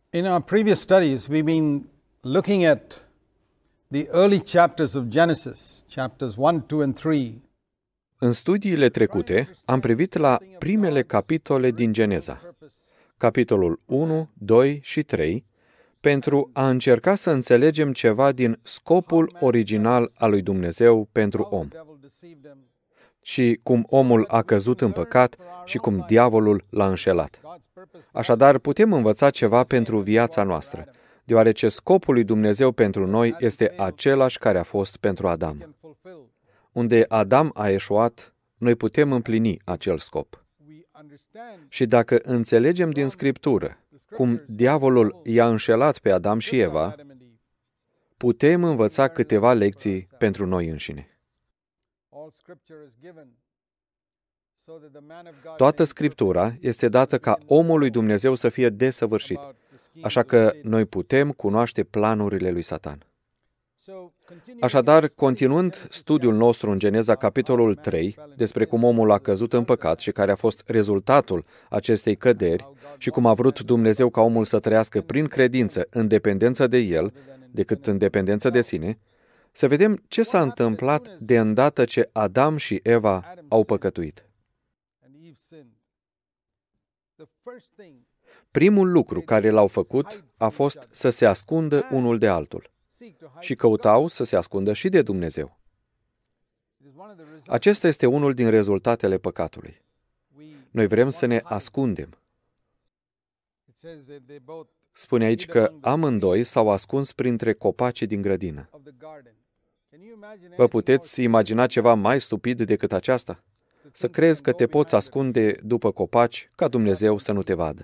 In our previous studies, we've been looking at the early chapters of Genesis, chapters 1, 2, and 3. În studiile trecute, am privit la primele capitole din Geneza, capitolul 1, 2 și 3, pentru a încerca să înțelegem ceva din scopul original al lui Dumnezeu pentru om și cum omul a căzut în păcat și cum diavolul l-a înșelat. Așadar, putem învăța ceva pentru viața noastră, deoarece scopul lui Dumnezeu pentru noi este același care a fost pentru Adam. Unde Adam a eșuat, noi putem împlini acel scop. Și dacă înțelegem din Scriptură cum diavolul i-a înșelat pe Adam și Eva, putem învăța câteva lecții pentru noi înșine. Toată Scriptura este dată ca omul lui Dumnezeu să fie desăvârșit, așa că noi putem cunoaște planurile lui Satan. Așadar, continuând studiul nostru în Geneza, capitolul 3, despre cum omul a căzut în păcat și care a fost rezultatul acestei căderi și cum a vrut Dumnezeu ca omul să trăiască prin credință în dependență de El, decât în dependență de sine, să vedem ce s-a întâmplat de îndată ce Adam și Eva au păcătuit. Primul lucru care l-au făcut a fost să se ascundă unul de altul și căutau să se ascundă și de Dumnezeu. Acesta este unul din rezultatele păcatului. Noi vrem să ne ascundem. Spune aici că amândoi s-au ascuns printre copacii din grădină. Vă puteți imagina ceva mai stupid decât aceasta? Să crezi că te poți ascunde după copaci ca Dumnezeu să nu te vadă.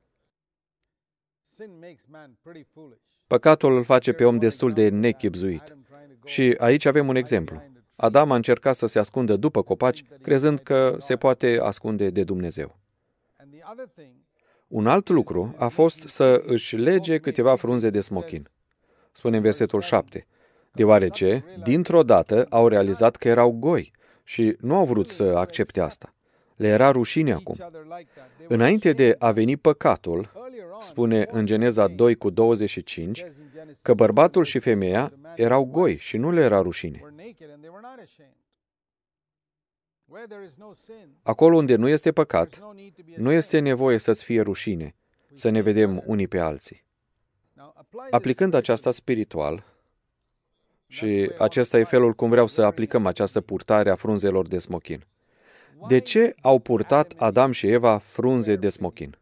Păcatul îl face pe om destul de nechibzuit. Și aici avem un exemplu. Adam a încercat să se ascundă după copaci, crezând că se poate ascunde de Dumnezeu. Un alt lucru a fost să își lege câteva frunze de smochin. Spune în versetul 7, deoarece, dintr-o dată, au realizat că erau goi și nu au vrut să accepte asta. Le era rușine acum. Înainte de a veni păcatul, spune în Geneza 2 cu 25, că bărbatul și femeia erau goi și nu le era rușine. Acolo unde nu este păcat, nu este nevoie să-ți fie rușine, să ne vedem unii pe alții. Aplicând aceasta spiritual, și acesta e felul cum vreau să aplicăm această purtare a frunzelor de smochin. De ce au purtat Adam și Eva frunze de smochin?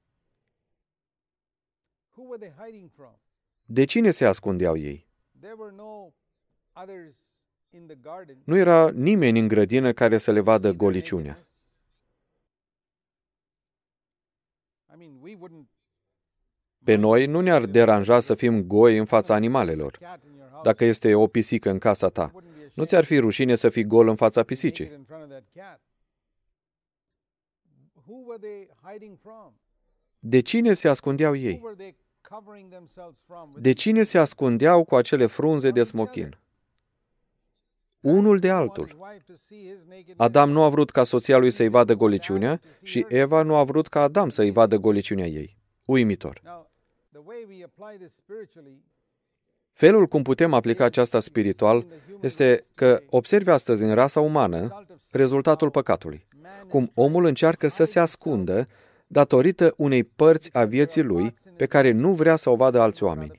De cine se ascundeau ei? Nu era nimeni în grădină care să le vadă goliciunea. Pe noi nu ne-ar deranja să fim goi în fața animalelor. Dacă este o pisică în casa ta, nu ți-ar fi rușine să fii gol în fața pisicii? De cine se ascundeau ei? De cine se ascundeau cu acele frunze de smochin? Unul de altul. Adam nu a vrut ca soția lui să-i vadă goliciunea și Eva nu a vrut ca Adam să-i vadă goliciunea ei. Uimitor. Felul cum putem aplica aceasta spiritual este că observi astăzi în rasa umană rezultatul păcatului. Cum omul încearcă să se ascundă datorită unei părți a vieții lui pe care nu vrea să o vadă alți oameni.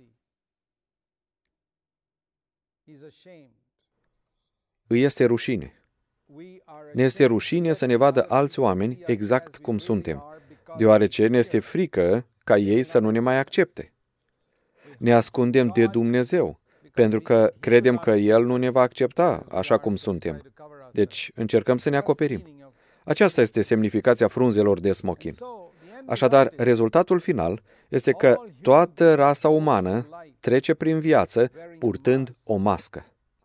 Îi este rușine. Ne este rușine să ne vadă alți oameni exact cum suntem, deoarece ne este frică ca ei să nu ne mai accepte. Ne ascundem de Dumnezeu, pentru că credem că El nu ne va accepta așa cum suntem. Deci încercăm să ne acoperim. Aceasta este semnificația frunzelor de smochin. Așadar, rezultatul final este că toată rasa umană trece prin viață purtând o mască.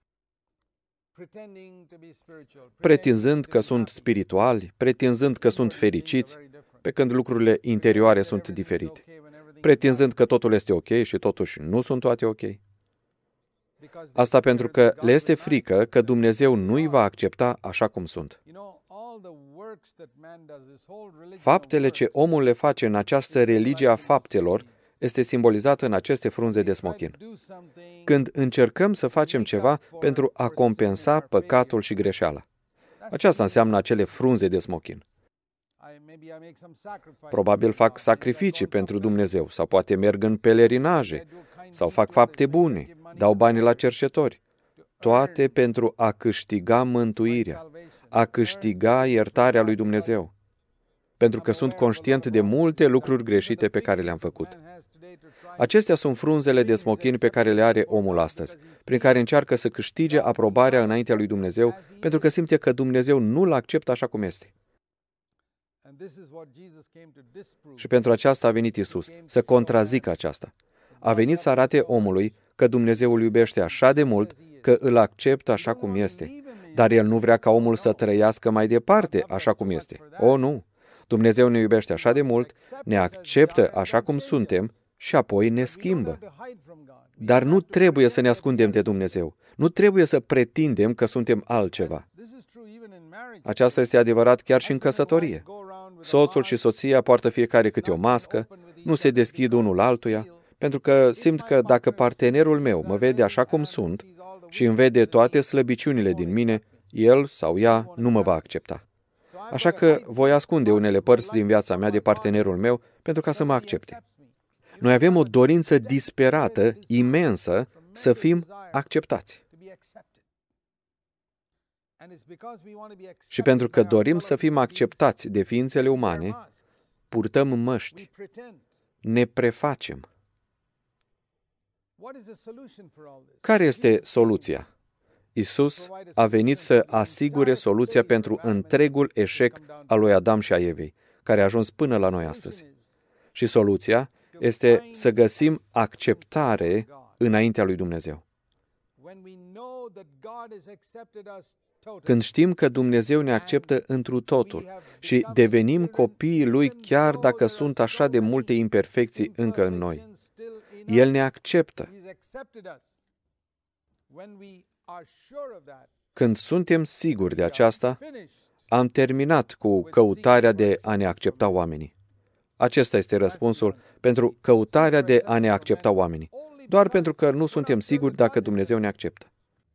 Pretinzând că sunt spirituali, pretinzând că sunt fericiți, pe când lucrurile interioare sunt diferite. Pretinzând că totul este ok și totuși nu sunt toate ok. Asta pentru că le este frică că Dumnezeu nu îi va accepta așa cum sunt. Faptele ce omul le face în această religie a faptelor este simbolizată în aceste frunze de smochin. Când încercăm să facem ceva pentru a compensa păcatul și greșeala. Aceasta înseamnă acele frunze de smochin. Probabil fac sacrificii pentru Dumnezeu, sau poate merg în pelerinaje, sau fac fapte bune, dau bani la cerșetori. Toate pentru a câștiga mântuirea, a câștiga iertarea lui Dumnezeu. Pentru că sunt conștient de multe lucruri greșite pe care le-am făcut. Acestea sunt frunzele de smochin pe care le are omul astăzi, prin care încearcă să câștige aprobarea înaintea lui Dumnezeu, pentru că simte că Dumnezeu nu-l acceptă așa cum este. Și pentru aceasta a venit Iisus, să contrazică aceasta. A venit să arate omului că Dumnezeu îl iubește așa de mult că îl acceptă așa cum este. Dar El nu vrea ca omul să trăiască mai departe așa cum este. O, nu! Dumnezeu ne iubește așa de mult, ne acceptă așa cum suntem și apoi ne schimbă. Dar nu trebuie să ne ascundem de Dumnezeu. Nu trebuie să pretindem că suntem altceva. Aceasta este adevărat chiar și în căsătorie. Soțul și soția poartă fiecare câte o mască, nu se deschid unul altuia, pentru că simt că dacă partenerul meu mă vede așa cum sunt și îmi vede toate slăbiciunile din mine, el sau ea nu mă va accepta. Așa că voi ascunde unele părți din viața mea de partenerul meu pentru ca să mă accepte. Noi avem o dorință disperată, imensă, să fim acceptați. Și pentru că dorim să fim acceptați de ființele umane, purtăm măști, ne prefacem. Care este soluția? Iisus a venit să asigure soluția pentru întregul eșec al lui Adam și a Evei, care a ajuns până la noi astăzi. Și soluția este să găsim acceptare înaintea lui Dumnezeu. Când știm că Dumnezeu ne acceptă întru totul și devenim copiii Lui chiar dacă sunt așa de multe imperfecții încă în noi, El ne acceptă. Când suntem siguri de aceasta, am terminat cu căutarea de a ne accepta oamenii. Acesta este răspunsul pentru căutarea de a ne accepta oamenii, doar pentru că nu suntem siguri dacă Dumnezeu ne acceptă.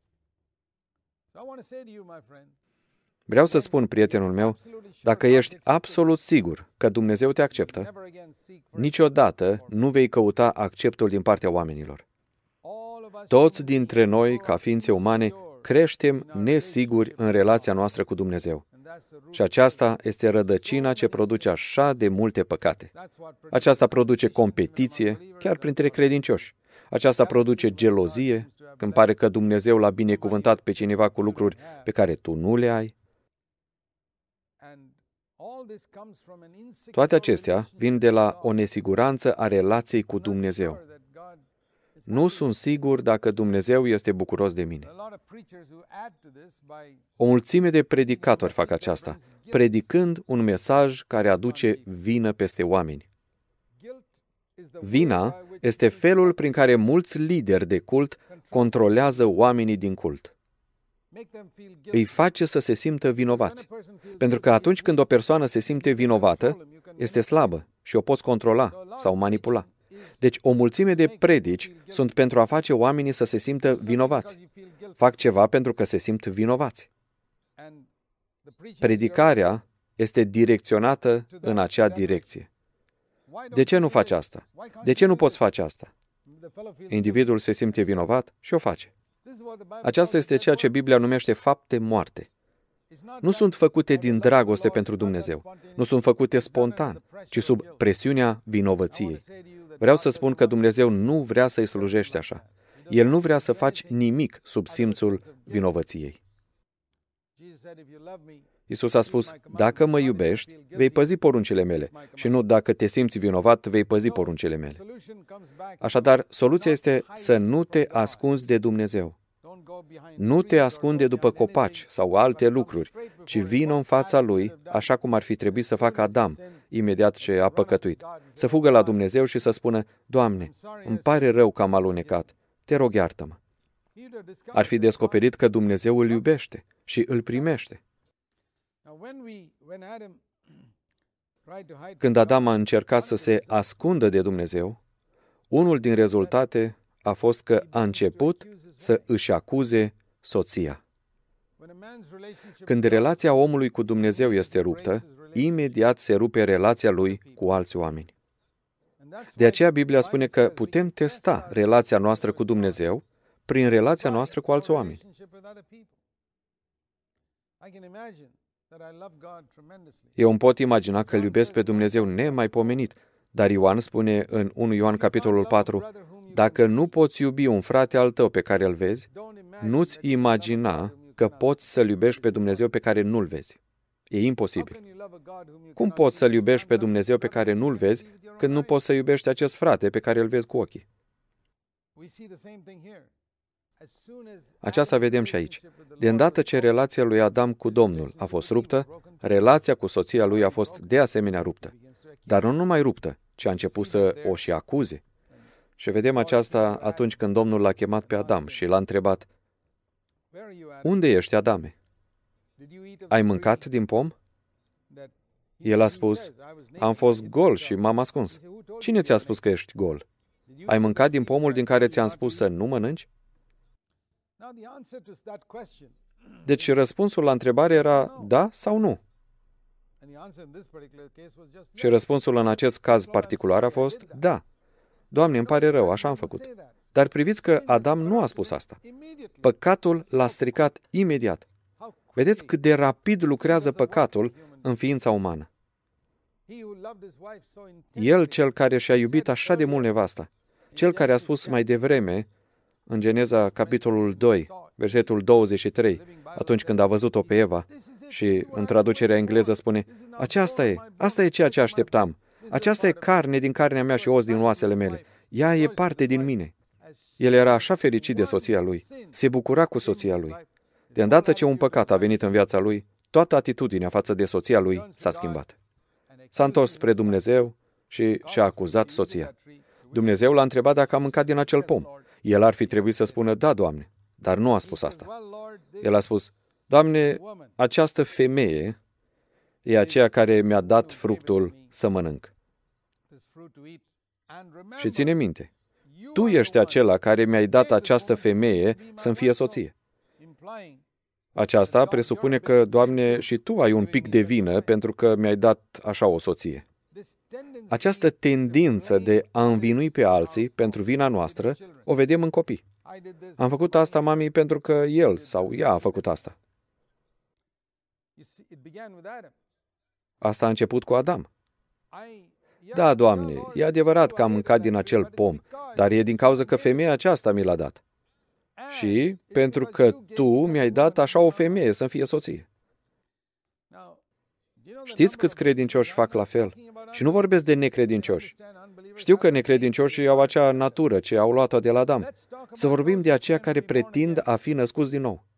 Vreau să spun, prietenul meu, dacă ești absolut sigur că Dumnezeu te acceptă, niciodată nu vei căuta acceptul din partea oamenilor. Toți dintre noi, ca ființe umane, creștem nesiguri în relația noastră cu Dumnezeu. Și aceasta este rădăcina ce produce așa de multe păcate. Aceasta produce competiție, chiar printre credincioși. Aceasta produce gelozie, când pare că Dumnezeu l-a binecuvântat pe cineva cu lucruri pe care tu nu le ai. Toate acestea vin de la o nesiguranță a relației cu Dumnezeu. Nu sunt sigur dacă Dumnezeu este bucuros de mine. O mulțime de predicatori fac aceasta, predicând un mesaj care aduce vină peste oameni. Vina este felul prin care mulți lideri de cult controlează oamenii din cult. Îi face să se simtă vinovați. Pentru că atunci când o persoană se simte vinovată, este slabă și o poți controla sau manipula. Deci o mulțime de predici sunt pentru a face oamenii să se simtă vinovați. Fac ceva pentru că se simt vinovați. Predicarea este direcționată în acea direcție. De ce nu faci asta? De ce nu poți face asta? Individul se simte vinovat și o face. Aceasta este ceea ce Biblia numește fapte moarte. Nu sunt făcute din dragoste pentru Dumnezeu. Nu sunt făcute spontan, ci sub presiunea vinovăției. Vreau să spun că Dumnezeu nu vrea să-i slujești așa. El nu vrea să faci nimic sub simțul vinovăției. Iisus a spus, dacă mă iubești, vei păzi poruncile mele și nu dacă te simți vinovat, vei păzi poruncile mele. Așadar, soluția este să nu te ascunzi de Dumnezeu. Nu te ascunde după copaci sau alte lucruri, ci vină în fața Lui, așa cum ar fi trebuit să facă Adam, imediat ce a păcătuit. Să fugă la Dumnezeu și să spună, Doamne, îmi pare rău că am alunecat, te rog iartă-mă. Ar fi descoperit că Dumnezeu îl iubește și îl primește. Când Adam a încercat să se ascundă de Dumnezeu, Unul din rezultate a fost că a început să își acuze soția. Când relația omului cu Dumnezeu este ruptă, imediat se rupe relația lui cu alți oameni. De aceea Biblia spune că putem testa relația noastră cu Dumnezeu prin relația noastră cu alți oameni. Eu îmi pot imagina că îl iubesc pe Dumnezeu nemaipomenit, dar Ioan spune în 1 Ioan capitolul 4, dacă nu poți iubi un frate al tău pe care îl vezi, nu-ți imagina că poți să-L iubești pe Dumnezeu pe care nu-L vezi. E imposibil. Cum poți să-L iubești pe Dumnezeu pe care nu-L vezi când nu poți să iubești acest frate pe care îl vezi cu ochii? Aceasta vedem și aici. De îndată ce relația lui Adam cu Domnul a fost ruptă, relația cu soția lui a fost de asemenea ruptă. Dar nu numai ruptă, ci a început să o și acuze. Și vedem aceasta atunci când Domnul l-a chemat pe Adam și l-a întrebat, unde ești, Adame? Ai mâncat din pom? El a spus, am fost gol și m-am ascuns. Cine ți-a spus că ești gol? Ai mâncat din pomul din care ți-am spus să nu mănânci? Deci răspunsul la întrebare era da sau nu. Și răspunsul în acest caz particular a fost da. Doamne, îmi pare rău, așa am făcut. Dar priviți că Adam nu a spus asta. Păcatul l-a stricat imediat. Vedeți cât de rapid lucrează păcatul în ființa umană. El, cel care și-a iubit așa de mult nevasta, cel care a spus mai devreme, în Geneza, capitolul 2, versetul 23, atunci când a văzut-o pe Eva, și în traducerea engleză spune, asta e ceea ce așteptam. Aceasta e carne din carnea mea și os din oasele mele. Ea e parte din mine. El era așa fericit de soția lui. Se bucura cu soția lui. De îndată ce un păcat a venit în viața lui, toată atitudinea față de soția lui s-a schimbat. S-a întors spre Dumnezeu și și-a acuzat soția. Dumnezeu l-a întrebat dacă a mâncat din acel pom. El ar fi trebuit să spună, da, Doamne, dar nu a spus asta. El a spus, Doamne, această femeie e aceea care mi-a dat fructul să mănânc. Și ține minte, tu ești acela care mi-ai dat această femeie să-mi fie soție. Aceasta presupune că, Doamne, și tu ai un pic de vină pentru că mi-ai dat așa o soție. Această tendință de a învinui pe alții pentru vina noastră o vedem în copii. Am făcut asta, mami, pentru că el sau ea a făcut asta. Asta a început cu Adam. Da, Doamne, e adevărat că am mâncat din acel pom, dar e din cauza că femeia aceasta mi l-a dat. Și pentru că tu mi-ai dat așa o femeie să-mi fie soție. Știți câți credincioși fac la fel? Și nu vorbesc de necredincioși. Știu că necredincioșii au acea natură ce au luat-o de la Adam. Să vorbim de aceia care pretind a fi născuți din nou.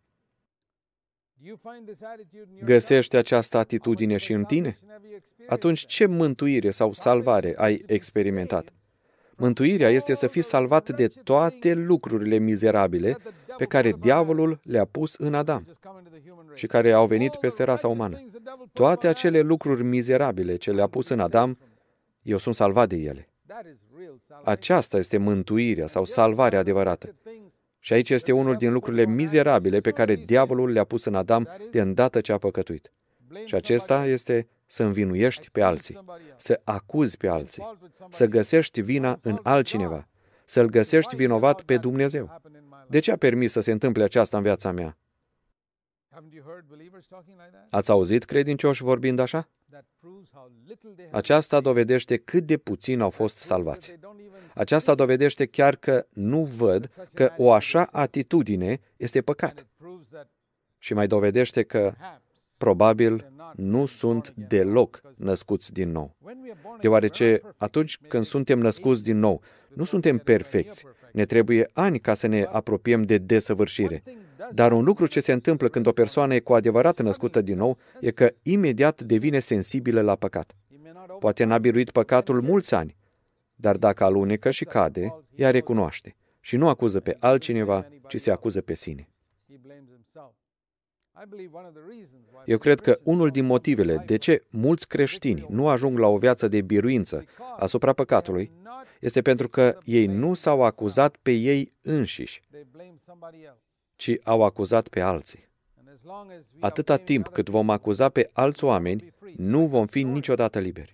Găsești această atitudine și în tine? Atunci ce mântuire sau salvare ai experimentat? Mântuirea este să fii salvat de toate lucrurile mizerabile pe care diavolul le-a pus în Adam și care au venit peste rasa umană. Toate acele lucruri mizerabile ce le-a pus în Adam, eu sunt salvat de ele. Aceasta este mântuirea sau salvarea adevărată. Și aici este unul din lucrurile mizerabile pe care diavolul le-a pus în Adam de îndată ce a păcătuit. Și acesta este să învinuiești pe alții, să acuzi pe alții, să găsești vina în altcineva, să-L găsești vinovat pe Dumnezeu. De ce a permis să se întâmple aceasta în viața mea? Ați auzit credincioși vorbind așa? Aceasta dovedește cât de puțin au fost salvați. Aceasta dovedește chiar că nu văd că o așa atitudine este păcat. Și mai dovedește că probabil nu sunt deloc născuți din nou. Deoarece atunci când suntem născuți din nou, nu suntem perfecți. Ne trebuie ani ca să ne apropiem de desăvârșire. Dar un lucru ce se întâmplă când o persoană e cu adevărat născută din nou e că imediat devine sensibilă la păcat. Poate n-a biruit păcatul mulți ani, dar dacă alunecă și cade, ea recunoaște și nu acuză pe altcineva, ci se acuză pe sine. Eu cred că unul din motivele de ce mulți creștini nu ajung la o viață de biruință asupra păcatului este pentru că ei nu s-au acuzat pe ei înșiși, ci au acuzat pe alții. Atâta timp cât vom acuza pe alți oameni, nu vom fi niciodată liberi.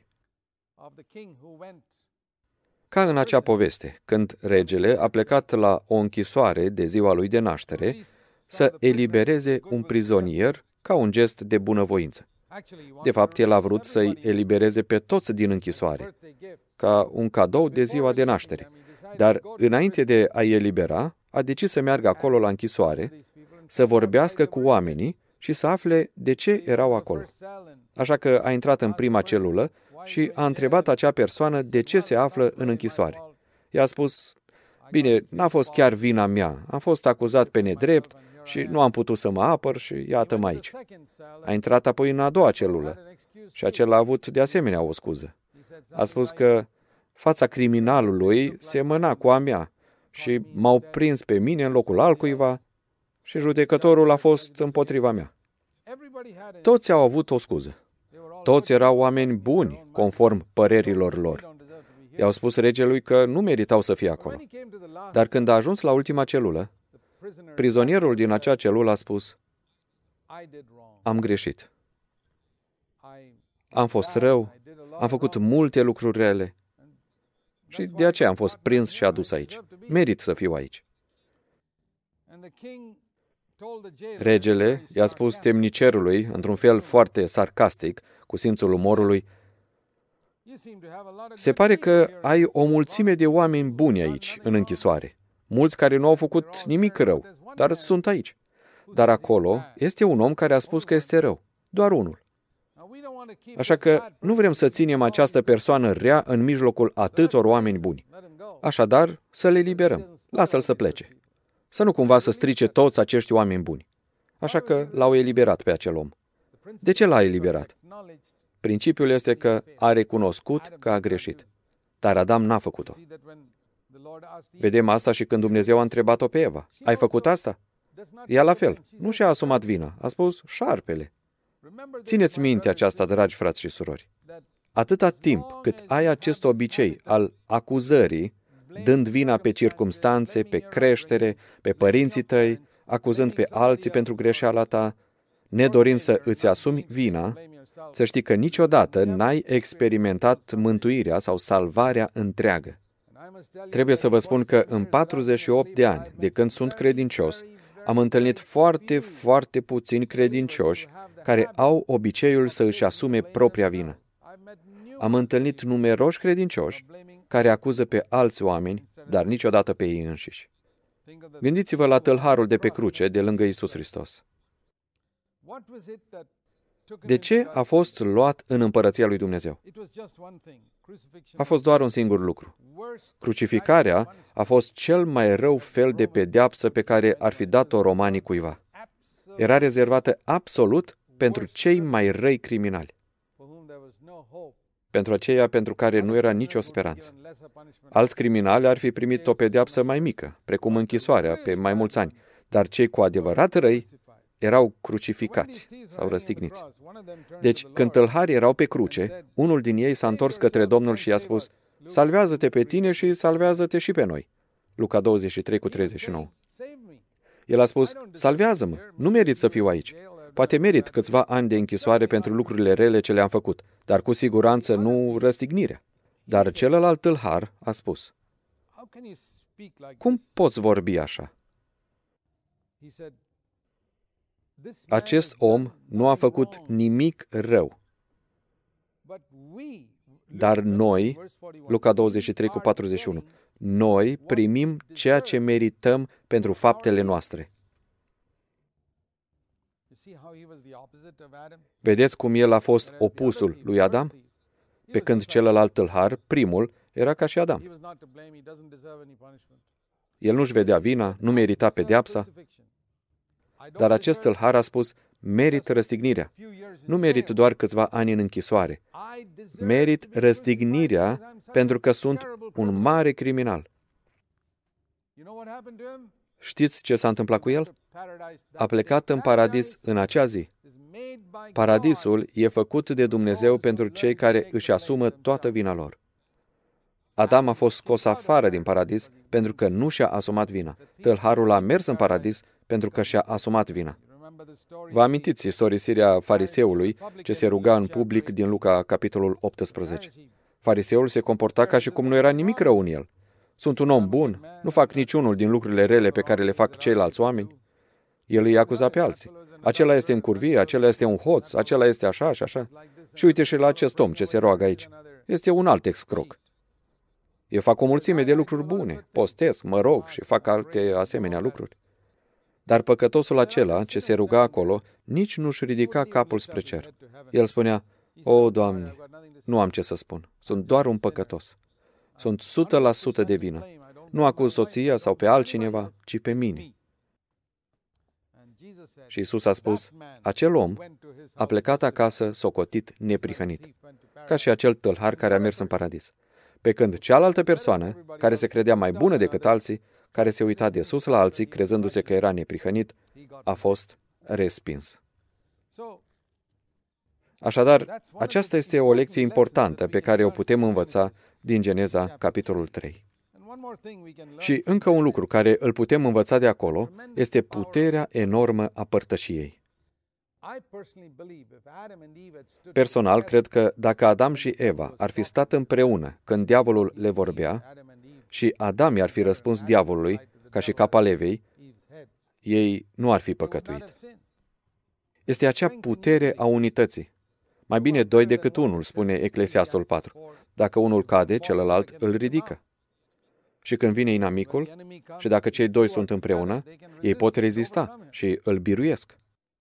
Ca în acea poveste, când regele a plecat la o închisoare de ziua lui de naștere să elibereze un prizonier ca un gest de bunăvoință. De fapt, el a vrut să-i elibereze pe toți din închisoare, ca un cadou de ziua de naștere. Dar, înainte de a-i elibera, a decis să meargă acolo la închisoare, să vorbească cu oamenii și să afle de ce erau acolo. Așa că a intrat în prima celulă și a întrebat acea persoană de ce se află în închisoare. I-a spus, bine, n-a fost chiar vina mea, am fost acuzat pe nedrept și nu am putut să mă apăr și iată-mă aici. A intrat apoi în a doua celulă și acela a avut de asemenea o scuză. A spus că fața criminalului semăna cu a mea și m-au prins pe mine în locul altcuiva și judecătorul a fost împotriva mea. Toți au avut o scuză. Toți erau oameni buni, conform părerilor lor. I-au spus regelui că nu meritau să fie acolo. Dar când a ajuns la ultima celulă, prizonierul din acea celulă a spus, am greșit. Am fost rău, am făcut multe lucruri rele și de aceea am fost prins și adus aici. Merit să fiu aici. Regele i-a spus temnicerului, într-un fel foarte sarcastic, cu simțul umorului, se pare că ai o mulțime de oameni buni aici, în închisoare. Mulți care nu au făcut nimic rău, dar sunt aici. Dar acolo este un om care a spus că este rău. Doar unul. Așa că nu vrem să ținem această persoană rea în mijlocul atâtor oameni buni. Așadar, să le eliberăm. Lasă-l să plece. Să nu cumva să strice toți acești oameni buni. Așa că l-au eliberat pe acel om. De ce l-a eliberat? Principiul este că a recunoscut că a greșit. Dar Adam n-a făcut-o. Vedem asta și când Dumnezeu a întrebat-o pe Eva. Ai făcut asta? Ea la fel. Nu și-a asumat vina. A spus, șarpele. Țineți minte aceasta, dragi frați și surori. Atâta timp cât ai acest obicei al acuzării, dând vina pe circumstanțe, pe creștere, pe părinții tăi, acuzând pe alții pentru greșeala ta, nedorind să îți asumi vina, să știi că niciodată n-ai experimentat mântuirea sau salvarea întreagă. Trebuie să vă spun că în 48 de ani, de când sunt credincios, am întâlnit foarte, foarte puțini credincioși care au obiceiul să își asume propria vină. Am întâlnit numeroși credincioși care acuză pe alți oameni, dar niciodată pe ei înșiși. Gândiți-vă la tâlharul de pe cruce, de lângă Iisus Hristos. De ce a fost luat în împărăția lui Dumnezeu? A fost doar un singur lucru. Crucificarea a fost cel mai rău fel de pedeapsă pe care ar fi dat-o romanii cuiva. Era rezervată absolut pentru cei mai răi criminali. Pentru aceia pentru care nu era nicio speranță. Alți criminali ar fi primit o pedeapsă mai mică, precum închisoarea, pe mai mulți ani, dar cei cu adevărat răi erau crucificați sau răstigniți. Deci, când tâlharii erau pe cruce, unul din ei s-a întors către Domnul și i-a spus, salvează-te pe tine și salvează-te și pe noi. Luca 23:39. El a spus, salvează-mă, nu merit să fiu aici. Poate merit câțiva ani de închisoare pentru lucrurile rele ce le-am făcut, dar cu siguranță nu răstignirea. Dar celălalt tâlhar a spus, cum poți vorbi așa? Acest om nu a făcut nimic rău. Dar noi, Luca 23:41, noi primim ceea ce merităm pentru faptele noastre. Vedeți cum el a fost opusul lui Adam? Pe când celălalt tâlhar, primul, era ca și Adam. El nu-și vedea vina, nu merita pedeapsa, dar acest tâlhar a spus, merit răstignirea. Nu merit doar câțiva ani în închisoare. Merit răstignirea pentru că sunt un mare criminal. Știți ce s-a întâmplat cu el? A plecat în paradis în acea zi. Paradisul e făcut de Dumnezeu pentru cei care își asumă toată vina lor. Adam a fost scos afară din paradis pentru că nu și-a asumat vina. Tâlharul a mers în paradis pentru că și-a asumat vina. Vă amintiți istorisirea fariseului ce se ruga în public din Luca, capitolul 18. Fariseul se comporta ca și cum nu era nimic rău în el. Sunt un om bun, nu fac niciunul din lucrurile rele pe care le fac ceilalți oameni. El îi acuza pe alții. Acela este în curvie, acela este un hoț, acela este așa și așa. Și uite și la acest om ce se roagă aici. Este un alt excroc. Eu fac o mulțime de lucruri bune, postesc, mă rog și fac alte asemenea lucruri. Dar păcătosul acela ce se ruga acolo nici nu-și ridica capul spre cer. El spunea, o, Doamne, nu am ce să spun, sunt doar un păcătos. Sunt 100% de vină. Nu acuz soția sau pe altcineva, ci pe mine. Și Iisus a spus, acel om a plecat acasă socotit neprihănit, ca și acel tâlhar care a mers în paradis. Pe când cealaltă persoană, care se credea mai bună decât alții, care se uita de sus la alții, crezându-se că era neprihănit, a fost respins. Așadar, aceasta este o lecție importantă pe care o putem învăța din Geneza, capitolul 3. Și încă un lucru care îl putem învăța de acolo este puterea enormă a părtășiei. Personal, cred că dacă Adam și Eva ar fi stat împreună când diavolul le vorbea și Adam i-ar fi răspuns diavolului, ca și cap al Evei, ei nu ar fi păcătuit. Este acea putere a unității. Mai bine 2 decât 1, spune Eclesiastul 4. Dacă unul cade, celălalt îl ridică. Și când vine inamicul, și dacă cei doi sunt împreună, ei pot rezista și îl biruiesc.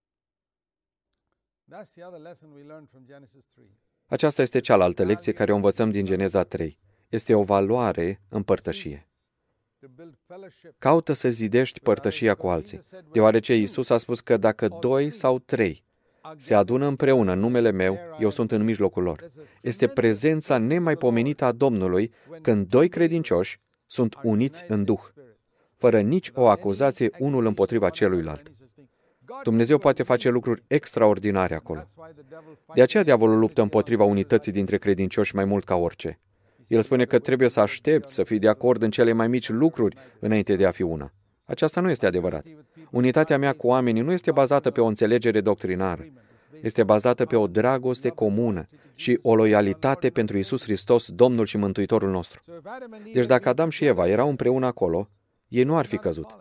Aceasta este cealaltă lecție care o învățăm din Geneza 3. Este o valoare în părtășie. Caută să zidești părtășia cu alții, deoarece Iisus a spus că dacă 2 sau 3 se adună împreună în numele meu, eu sunt în mijlocul lor. Este prezența nemaipomenită a Domnului când 2 credincioși sunt uniți în Duh, fără nici o acuzație unul împotriva celuilalt. Dumnezeu poate face lucruri extraordinare acolo. De aceea diavolul luptă împotriva unității dintre credincioși mai mult ca orice. El spune că trebuie să aștepți să fii de acord în cele mai mici lucruri înainte de a fi una. Aceasta nu este adevărat. Unitatea mea cu oamenii nu este bazată pe o înțelegere doctrinară. Este bazată pe o dragoste comună și o loialitate pentru Iisus Hristos, Domnul și Mântuitorul nostru. Deci dacă Adam și Eva erau împreună acolo, ei nu ar fi căzut.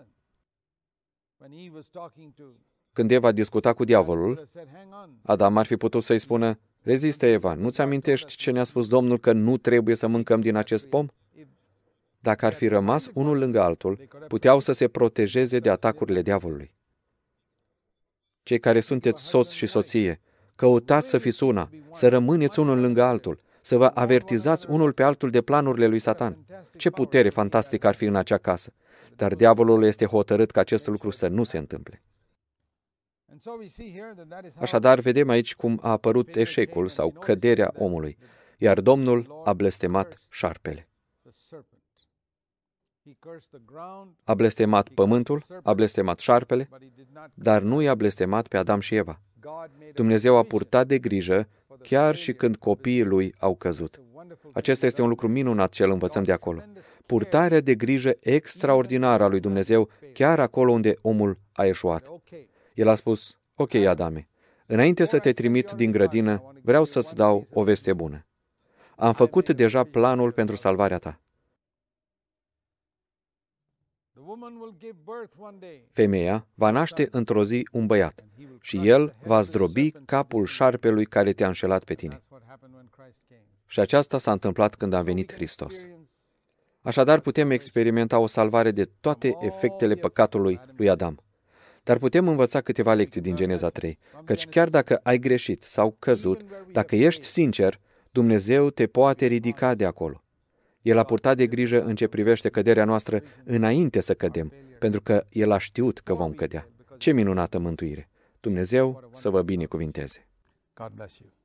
Când Eva discuta cu diavolul, Adam ar fi putut să-i spună, rezistă, Eva, nu-ți amintești ce ne-a spus Domnul că nu trebuie să mâncăm din acest pom? Dacă ar fi rămas unul lângă altul, puteau să se protejeze de atacurile diavolului. Cei care sunteți soț și soție, căutați să fiți una, să rămâneți unul lângă altul, să vă avertizați unul pe altul de planurile lui Satan. Ce putere fantastică ar fi în acea casă! Dar diavolul este hotărât ca acest lucru să nu se întâmple. Așadar, vedem aici cum a apărut eșecul sau căderea omului, iar Domnul a blestemat șarpele. A blestemat pământul, a blestemat șarpele, dar nu i-a blestemat pe Adam și Eva. Dumnezeu a purtat de grijă chiar și când copiii lui au căzut. Acesta este un lucru minunat ce îl învățăm de acolo. Purtarea de grijă extraordinară a lui Dumnezeu chiar acolo unde omul a eșuat. El a spus, ok, Adame, înainte să te trimit din grădină, vreau să-ți dau o veste bună. Am făcut deja planul pentru salvarea ta. Femeia va naște într-o zi un băiat și el va zdrobi capul șarpelui care te-a înșelat pe tine. Și aceasta s-a întâmplat când a venit Hristos. Așadar putem experimenta o salvare de toate efectele păcatului lui Adam. Dar putem învăța câteva lecții din Geneza 3, căci chiar dacă ai greșit sau căzut, dacă ești sincer, Dumnezeu te poate ridica de acolo. El a purtat de grijă în ce privește căderea noastră înainte să cădem, pentru că El a știut că vom cădea. Ce minunată mântuire! Dumnezeu să vă binecuvinteze! God bless you.